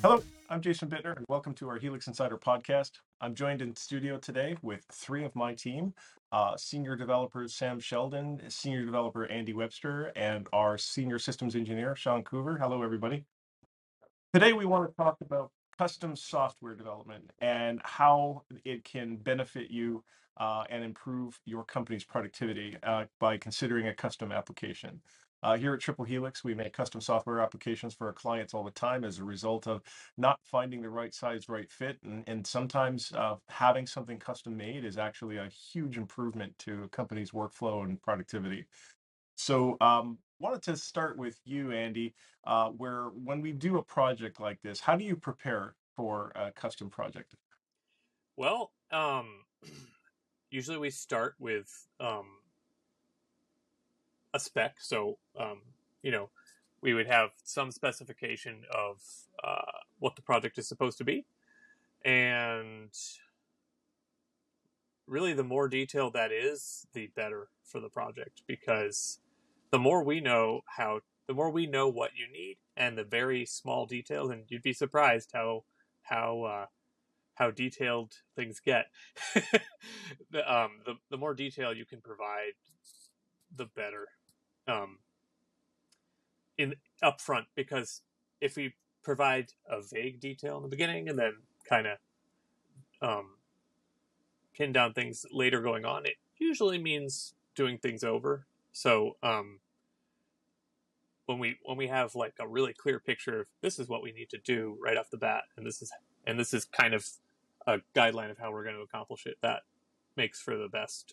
Hello, I'm Jason Bittner, and welcome to our Helix Insider podcast. I'm joined in studio today with three of my team, senior developers Sam Sheldon, senior developer Andy Webster, and our senior systems engineer, Sean Coover. Hello, everybody. Today, we want to talk about custom software development and how it can benefit you and improve your company's productivity by considering a custom application. Here at Triple Helix, we make custom software applications for our clients all the time as a result of not finding the right size, right fit. And sometimes having something custom made is actually a huge improvement to a company's workflow and productivity. So, wanted to start with you, Andy, where when we do a project like this, how do you prepare for a custom project? Well, usually we start with a spec. So, we would have some specification of what the project is supposed to be. And really, the more detailed that is, the better for the project, because the more we know the more we know what you need and the very small details, and you'd be surprised how detailed things get. The more detail you can provide, the better in upfront. Because if we provide a vague detail in the beginning and then kind of pin down things later going on, it usually means doing things over. So when we have like a really clear picture of this is what we need to do right off the bat, and this is kind of a guideline of how we're going to accomplish it, that makes for the best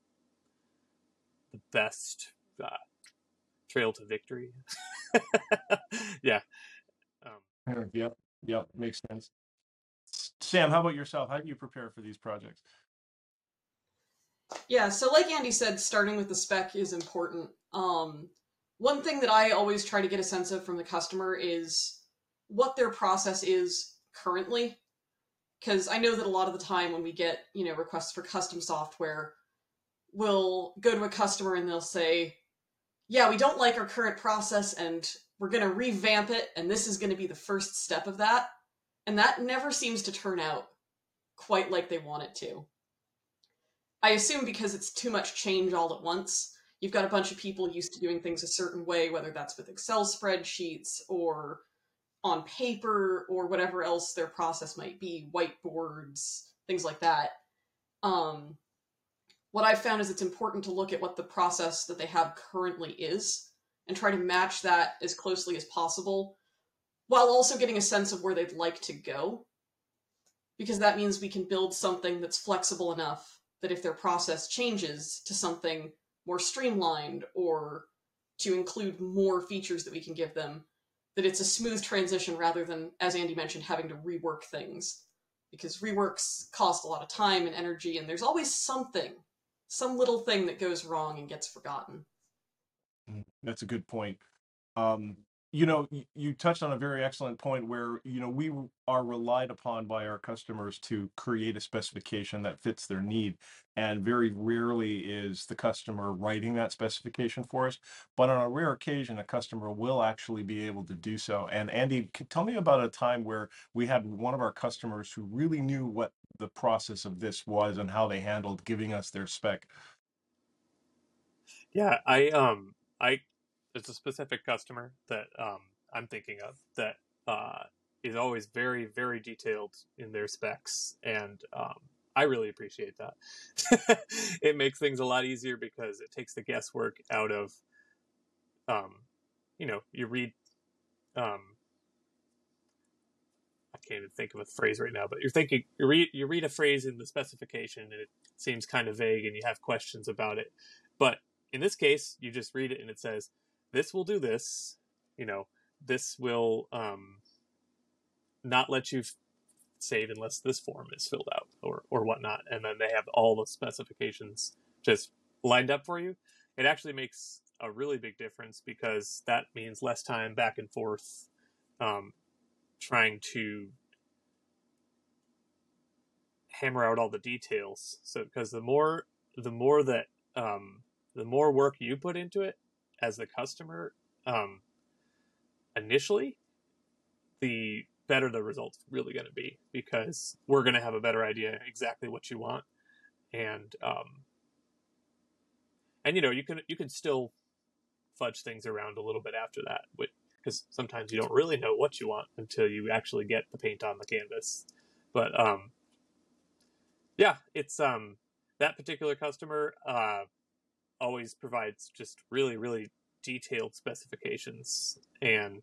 trail to victory. Yeah. Yep, yep, makes sense. Sam, how about yourself? How do you prepare for these projects? Yeah, so like Andy said, starting with the spec is important. One thing that I always try to get a sense of from the customer is what their process is currently. Because I know that a lot of the time when we get, requests for custom software, we'll go to a customer and they'll say, yeah, we don't like our current process and we're going to revamp it, and this is going to be the first step of that. And that never seems to turn out quite like they want it to. I assume because it's too much change all at once. You've got a bunch of people used to doing things a certain way, whether that's with Excel spreadsheets or on paper or whatever else their process might be, whiteboards, things like that. What I've found is it's important to look at what the process that they have currently is and try to match that as closely as possible, while also getting a sense of where they'd like to go. Because that means we can build something that's flexible enough that if their process changes to something more streamlined or to include more features that we can give them, that it's a smooth transition rather than, as Andy mentioned, having to rework things. Because reworks cost a lot of time and energy, and there's always some little thing that goes wrong and gets forgotten. That's a good point. You touched on a very excellent point where, we are relied upon by our customers to create a specification that fits their need. And very rarely is the customer writing that specification for us. But on a rare occasion, a customer will actually be able to do so. And Andy, tell me about a time where we had one of our customers who really knew what the process of this was and how they handled giving us their spec. Yeah, I there's a specific customer that I'm thinking of that is always very, very detailed in their specs, and I really appreciate that. It makes things a lot easier because it takes the guesswork out of, you read, I can't even think of a phrase right now, but you read a phrase in the specification and it seems kind of vague and you have questions about it. But in this case, you just read it and it says, this will do this, this will not let you save unless this form is filled out or whatnot. And then they have all the specifications just lined up for you. It actually makes a really big difference because that means less time back and forth trying to hammer out all the details. So because the more work you put into it as the customer, initially, the better the result's really going to be, because we're going to have a better idea exactly what you want. And you can still fudge things around a little bit after that, because sometimes you don't really know what you want until you actually get the paint on the canvas. But yeah, it's that particular customer always provides just really, really detailed specifications, and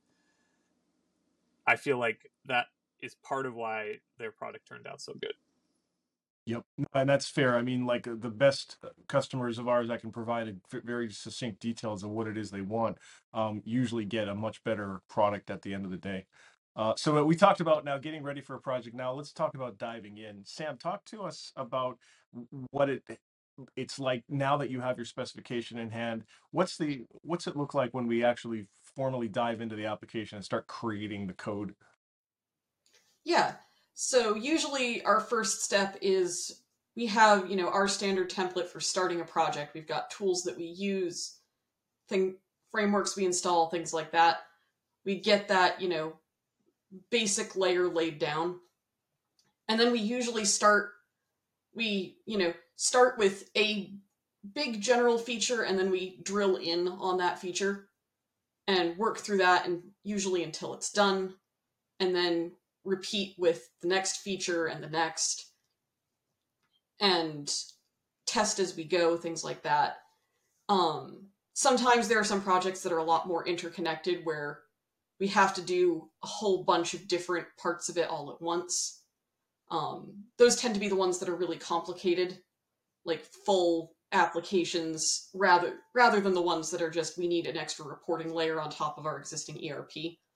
I feel like that is part of why their product turned out so good. Yep, and that's fair. I mean, like the best customers of ours that can provide very succinct details of what it is they want, usually get a much better product at the end of the day. So we talked about now getting ready for a project. Now let's talk about diving in. Sam, talk to us about what it's like now that you have your specification in hand. What's it look like when we actually formally dive into the application and start creating the code? Yeah. So usually our first step is we have, our standard template for starting a project. We've got tools that we use, frameworks we install, things like that. We get that, basic layer laid down. And then we usually start with a big general feature, and then we drill in on that feature and work through that, and usually until it's done, and then repeat with the next feature and the next, and test as we go, things like that. Sometimes there are some projects that are a lot more interconnected, where we have to do a whole bunch of different parts of it all at once. Those tend to be the ones that are really complicated, like full applications, rather than the ones that are just, we need an extra reporting layer on top of our existing ERP.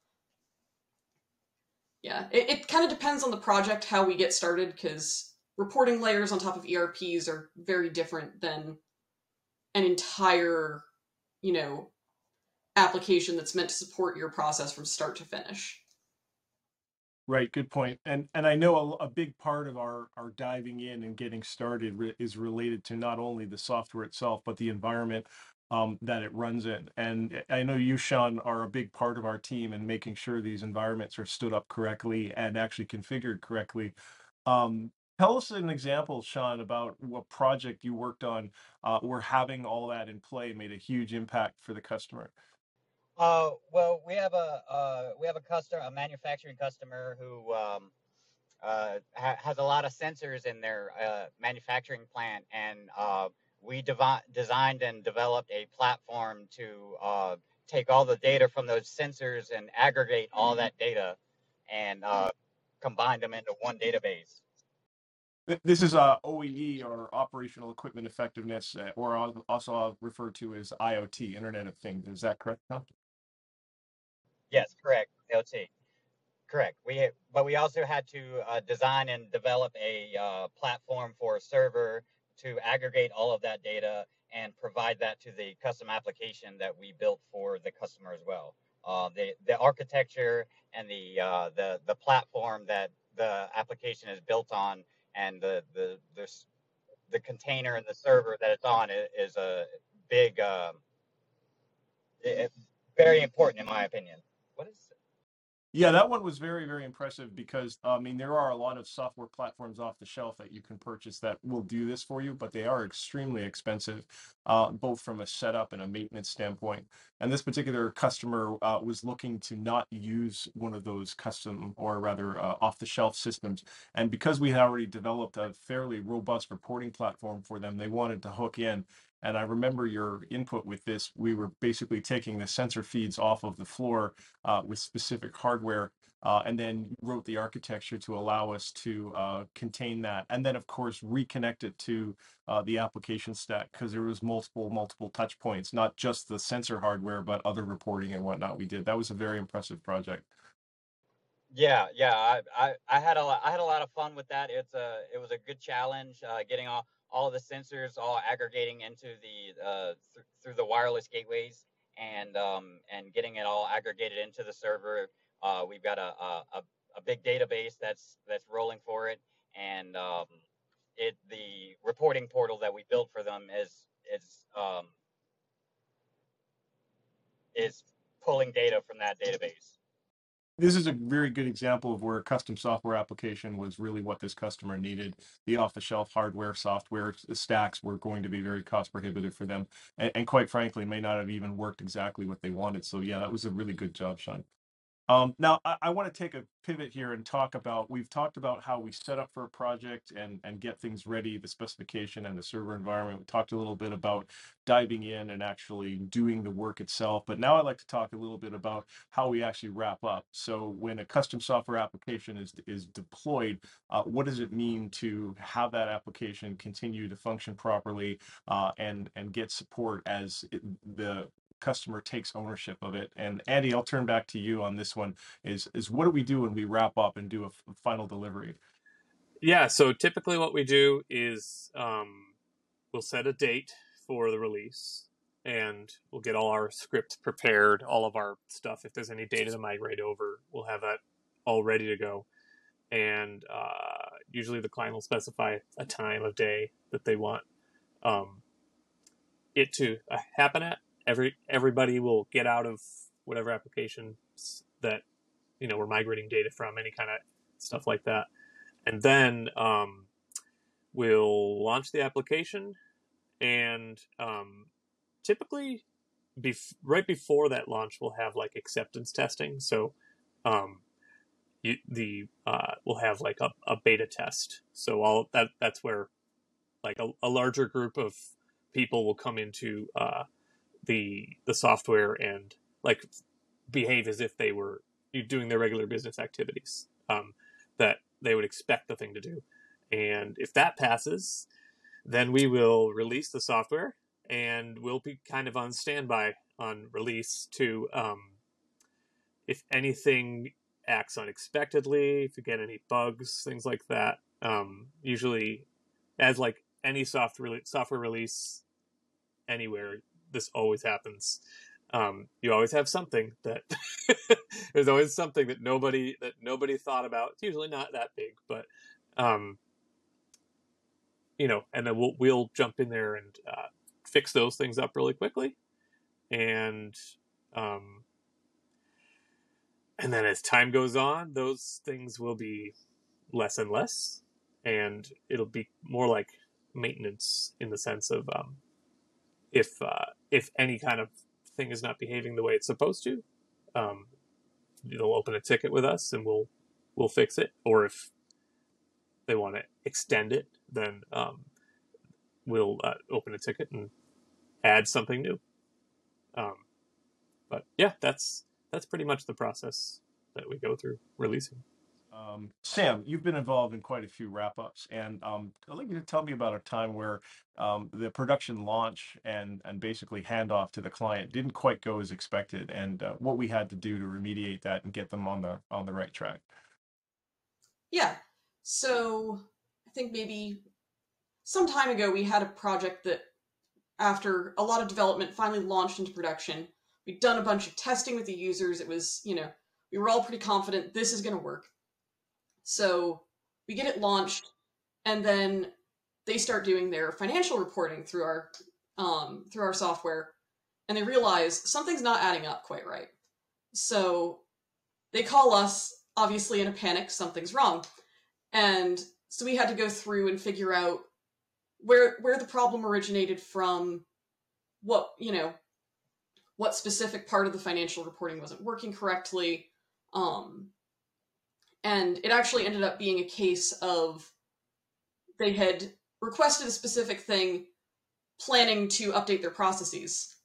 Yeah, it kind of depends on the project how we get started, because reporting layers on top of ERPs are very different than an entire, application that's meant to support your process from start to finish. Right, good point. And I know a big part of our diving in and getting started is related to not only the software itself, but the environment that it runs in. And I know you, Sean, are a big part of our team in making sure these environments are stood up correctly and actually configured correctly. Tell us an example, Sean, about what project you worked on where having all that in play made a huge impact for the customer. Well, we have a manufacturing customer who has a lot of sensors in their manufacturing plant, and we designed and developed a platform to take all the data from those sensors and aggregate all that data and combine them into one database. This is OEE, or Operational Equipment Effectiveness, or also referred to as IoT, Internet of Things. Is that correct, Tom? Yes, correct. LT. Correct. But we also had to design and develop a platform for a server to aggregate all of that data and provide that to the custom application that we built for the customer as well. The architecture and the platform that the application is built on, and the container and the server that it's on is a big, very important in my opinion. What is Yeah, that one was very, very impressive because, I mean, there are a lot of software platforms off the shelf that you can purchase that will do this for you, but they are extremely expensive, both from a setup and a maintenance standpoint. And this particular customer was looking to not use one of those custom, or rather off-the-shelf systems. And because we had already developed a fairly robust reporting platform for them, they wanted to hook in. And I remember your input with this. We were basically taking the sensor feeds off of the floor with specific hardware, and then wrote the architecture to allow us to contain that, and then of course reconnect it to the application stack, because there was multiple touch points, not just the sensor hardware, but other reporting and whatnot we did. That was a very impressive project. Yeah, I had a lot of fun with that. It was a good challenge, getting all of the sensors all aggregating into the through the wireless gateways, and getting it all aggregated into the server. We've got a big database that's rolling for it, and the reporting portal that we built for them is pulling data from that database. This is a very good example of where a custom software application was really what this customer needed. The off-the-shelf hardware, software stacks were going to be very cost prohibitive for them, and quite frankly, may not have even worked exactly what they wanted. So yeah, that was a really good job, Sean. Now, I want to take a pivot here and talk about, we've talked about how we set up for a project and get things ready, the specification and the server environment. We talked a little bit about diving in and actually doing the work itself. But now I'd like to talk a little bit about how we actually wrap up. So when a custom software application is deployed, what does it mean to have that application continue to function properly and get support as the customer takes ownership of it? And Andy, I'll turn back to you on this one. Is what do we do when we wrap up and do a final delivery? Yeah, so typically what we do is we'll set a date for the release, and we'll get all our script prepared, all of our stuff. If there's any data to migrate over, we'll have that all ready to go. And usually the client will specify a time of day that they want it to happen at. Everybody will get out of whatever applications that we're migrating data from, any kind of stuff like that, and then we'll launch the application. And typically, right before that launch, we'll have like acceptance testing. So we'll have like a beta test. So that's where like a larger group of people will come into the software and like behave as if they were doing their regular business activities that they would expect the thing to do. And if that passes, then we will release the software, and we'll be kind of on standby on release to if anything acts unexpectedly, if you get any bugs, things like that. Usually, as like any software release anywhere, this always happens. You always have something that there's always something that nobody thought about. It's usually not that big, but and then we'll jump in there and fix those things up really quickly, and then as time goes on, those things will be less and less, and it'll be more like maintenance in the sense of if any kind of thing is not behaving the way it's supposed to, they'll open a ticket with us and we'll fix it. Or if they want to extend it, then we'll open a ticket and add something new. But yeah, that's pretty much the process that we go through releasing. Sam, you've been involved in quite a few wrap-ups, and I'd like you to tell me about a time where the production launch and basically handoff to the client didn't quite go as expected, and what we had to do to remediate that and get them on the right track. Yeah, so I think maybe some time ago we had a project that, after a lot of development, finally launched into production. We'd done a bunch of testing with the users. It was, we were all pretty confident this is going to work. So we get it launched, and then they start doing their financial reporting through our software, and they realize something's not adding up quite right. So they call us, obviously in a panic, something's wrong. And so we had to go through and figure out where the problem originated from, what specific part of the financial reporting wasn't working correctly. And it actually ended up being a case of they had requested a specific thing, planning to update their processes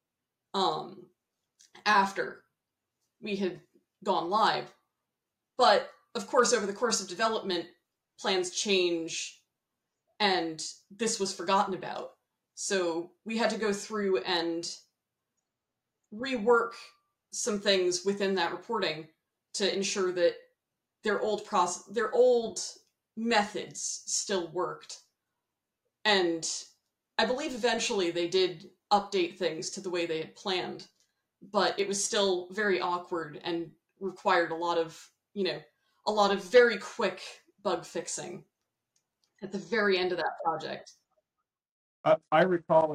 after we had gone live. But, of course, over the course of development, plans change, and this was forgotten about. So we had to go through and rework some things within that reporting to ensure that their old methods still worked. And I believe eventually they did update things to the way they had planned, but it was still very awkward and required a lot of very quick bug fixing at the very end of that project. I recall it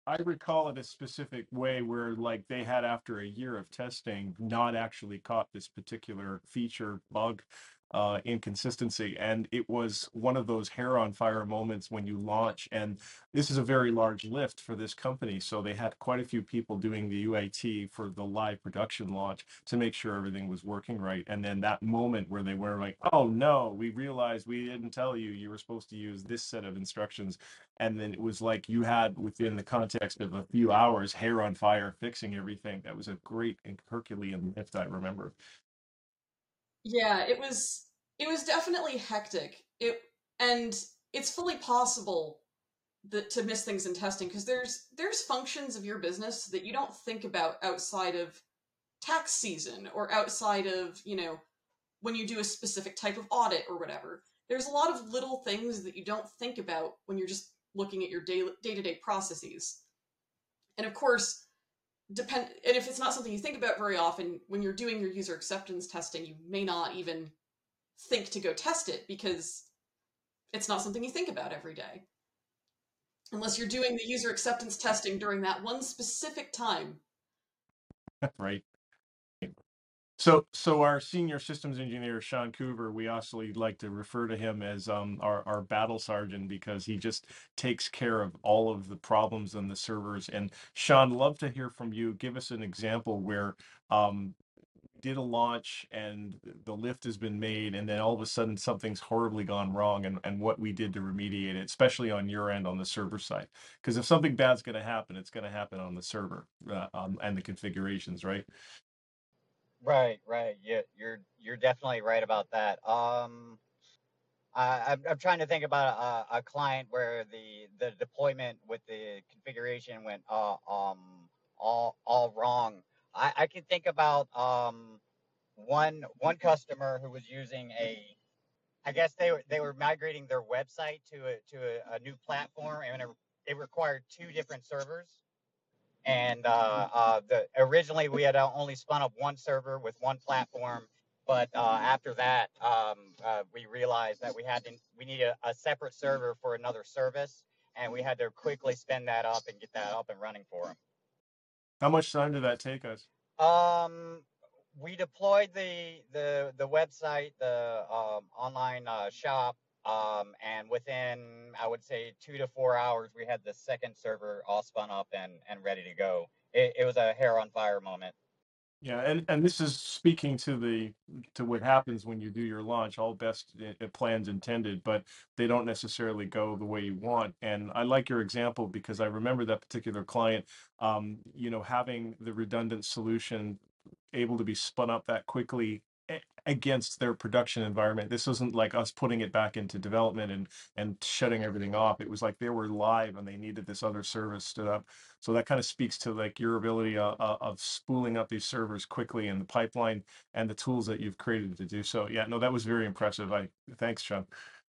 I recall it a specific way where like they had after a year of testing not actually caught this particular feature bug inconsistency, and it was one of those hair on fire moments when you launch. And this is a very large lift for this company, so they had quite a few people doing the UAT for the live production launch to make sure everything was working right. And then that moment where they were like, oh no, we realized we didn't tell you you were supposed to use this set of instructions. And then it was like you had, within the context of a few hours, hair on fire fixing everything. That was a great and Herculean lift, I remember. Yeah, it was definitely hectic. And it's fully possible that to miss things in testing, because there's functions of your business that you don't think about outside of tax season or outside of, when you do a specific type of audit or whatever. There's a lot of little things that you don't think about when you're just looking at your day-to-day processes. And of course, and if it's not something you think about very often, when you're doing your user acceptance testing, you may not even think to go test it because it's not something you think about every day. Unless you're doing the user acceptance testing during that one specific time. Right. So our senior systems engineer, Sean Coover, we also like to refer to him as our battle sergeant, because he just takes care of all of the problems on the servers. And Sean, love to hear from you. Give us an example where did a launch and the lift has been made, and then all of a sudden something's horribly gone wrong, and what we did to remediate it, especially on your end on the server side. Because if something bad's going to happen, it's going to happen on the server and the configurations, right? Right, right. Yeah, you're definitely right about that. I'm trying to think about a client where the deployment with the configuration went all wrong. I can think about one customer who was using I guess they were migrating their website to a new platform, and it required two different servers. And originally we had only spun up one server with one platform, but after that we realized that we needed a separate server for another service, and we had to quickly spin that up and get that up and running for them. How much time did that take us? We deployed the website, the online shop, and within, I would say, 2 to 4 hours, we had the second server all spun up and ready to go. It was a hair on fire moment. Yeah, and this is speaking to what happens when you do your launch. All best plans intended, but they don't necessarily go the way you want. And I like your example because I remember that particular client, having the redundant solution able to be spun up that quickly against their production environment. This wasn't like us putting it back into development and shutting everything off. It was like they were live and they needed this other service stood up. So that kind of speaks to like your ability of spooling up these servers quickly in the pipeline and the tools that you've created to do so. Yeah, no, that was very impressive. Thanks, Sean.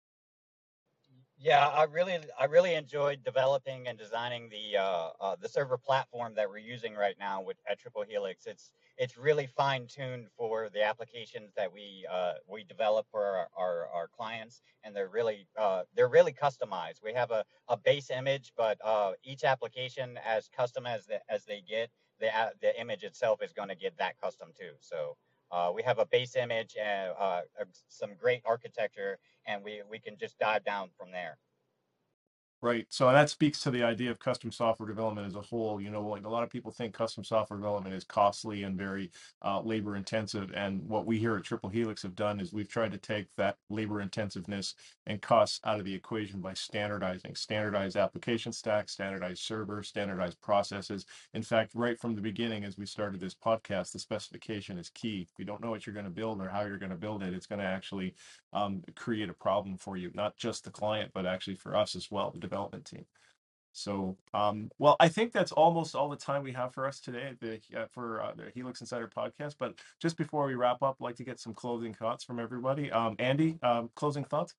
Yeah, I really enjoyed developing and designing the server platform that we're using right now at Triple Helix. It's really fine tuned for the applications that we develop for our clients, and they're really customized. We have a base image, but each application, as custom as they get, the image itself is going to get that custom too. So we have a base image and some great architecture, and we can just dive down from there. Right. So that speaks to the idea of custom software development as a whole. Like a lot of people think custom software development is costly and very labor intensive. And what we here at Triple Helix have done is we've tried to take that labor intensiveness and costs out of the equation by standardized application stack, standardized server, standardized processes. In fact, right from the beginning, as we started this podcast, the specification is key. If you don't know what you're going to build or how you're going to build it, it's going to actually create a problem for you, not just the client, but actually for us as well, the development team. So, well, I think that's almost all the time we have for us today for the Helix Insider podcast. But just before we wrap up, I'd like to get some closing thoughts from everybody. Andy, closing thoughts?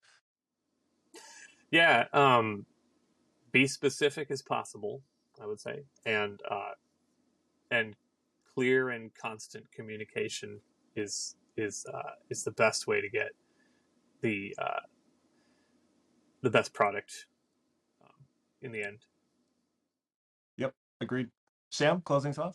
Yeah, be specific as possible, I would say, and clear and constant communication is the best way to get the best product in the end. Yep. Agreed. Sam, closing thoughts?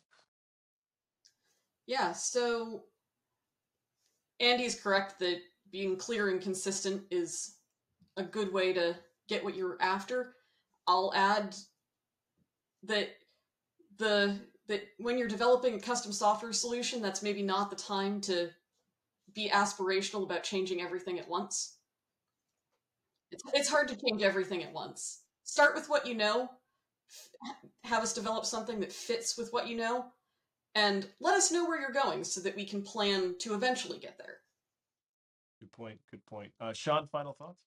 Yeah, so Andy's correct that being clear and consistent is a good way to get what you're after. I'll add that that when you're developing a custom software solution, that's maybe not the time to be aspirational about changing everything at once. It's hard to change everything at once. Start with what you know, have us develop something that fits with what you know, and let us know where you're going so that we can plan to eventually get there. Good point. Good point. Sean, final thoughts?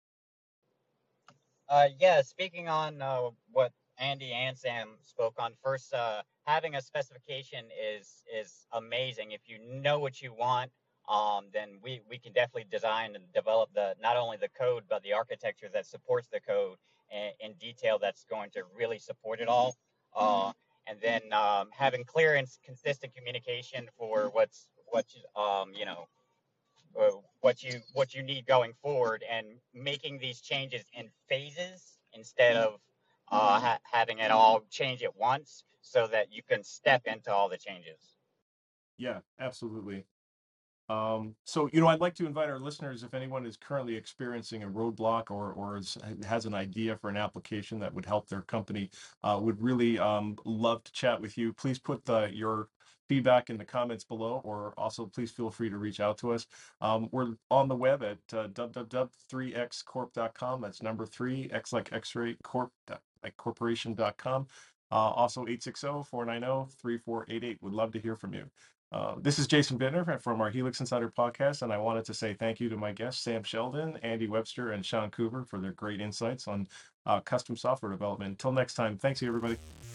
Yeah, speaking on what Andy and Sam spoke on first, having a specification is amazing. If you know what you want, then we can definitely design and develop the not only the code but the architecture that supports the code in detail that's going to really support it all. And then having clear and consistent communication for what you know what you need going forward, and making these changes in phases instead of having it all change at once, so that you can step into all the changes. Yeah, absolutely. So, I'd like to invite our listeners, if anyone is currently experiencing a roadblock or has an idea for an application that would help their company, would really love to chat with you. Please put your feedback in the comments below, or also please feel free to reach out to us. We're on the web at www.3xcorp.com. That's number 3, X like X-ray, corp, like corporation.com. Also 860-490-3488. Would love to hear from you. This is Jason Bittner from our Helix Insider podcast, and I wanted to say thank you to my guests, Sam Sheldon, Andy Webster, and Sean Coover, for their great insights on custom software development. Until next time, thanks, everybody.